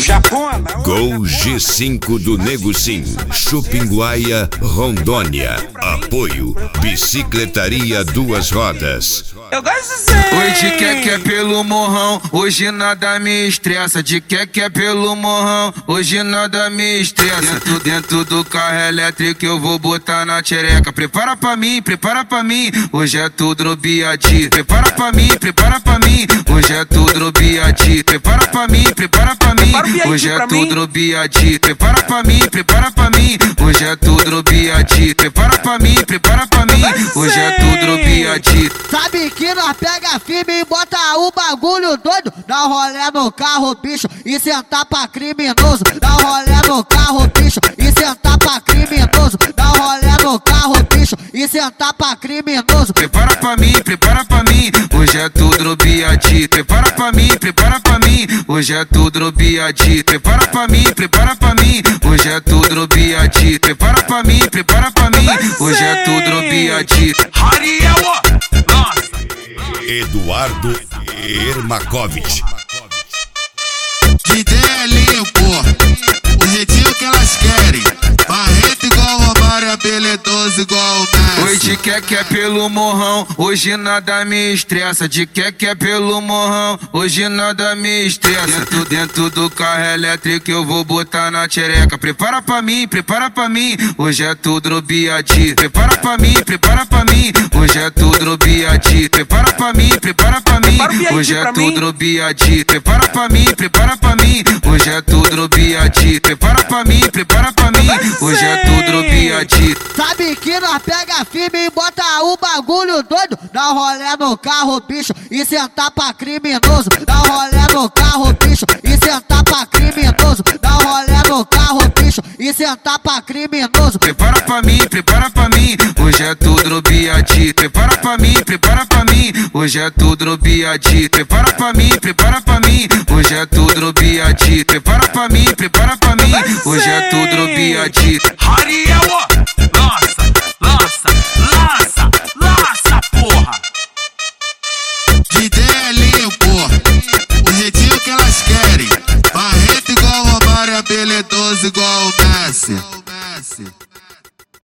Japona. Gol G5 do Nego Sim, Chupinguaia, Rondônia. Apoio Bicicletaria Duas Rodas. Eu gosto de ser. Hoje quer pelo morrão, hoje nada me estressa. De quer pelo morrão, hoje nada me estressa. Dentro do carro elétrico eu vou botar na tchereca. Prepara pra mim, hoje é tudo no biati. Prepara pra mim, hoje é tudo no biati. Prepara pra mim, hoje é tudo no biati. Prepara pra mim, hoje é tudo no biati. Prepara pra mim, hoje é tudo no biati. Sabe que nós pega firme e bota o bagulho doido. Dá rolé no carro, bicho, e sentar pra criminoso. Dá rolé no carro, bicho, e sentar pra criminoso. Dá rolé no carro, bicho, e sentar pra criminoso. Prepara pra mim, hoje é tudo no biati. Prepara pra mim, hoje é tudo no biati. Prepara pra mim, hoje é tudo no biati. Prepara pra mim, hoje é tudo no biati. Eduardo Ermakovich. De ideia limpo, o jeitinho que elas querem. Barreto igual Romário, habilidoso igual o Messi. Hoje quer pelo morrão, hoje nada me estressa. De quer pelo morrão, hoje nada me estressa. Dentro do carro elétrico eu vou botar na tchereca. Prepara pra mim, hoje é tudo no biati. Prepara pra mim, hoje é tudo no biati. Prepara pra mim, hoje é tudo no biati. Prepara pra mim, hoje é tudo no biati. Prepara pra mim, hoje é tudo no biati. Sabe que nós pega firme e bota o bagulho doido. Dá rolé no carro, bicho, e sentar pra criminoso. Dá rolé no carro, bicho, e sentar pra criminoso. Dá rolé no carro, bicho, e sentar pra criminoso. Prepara pra mim, hoje é tudo no biati. Prepara pra mim, hoje é tudo no biati. Prepara pra mim, hoje é tudo no biati. Prepara pra mim, hoje é tudo no biati. Lança, porra! De ideia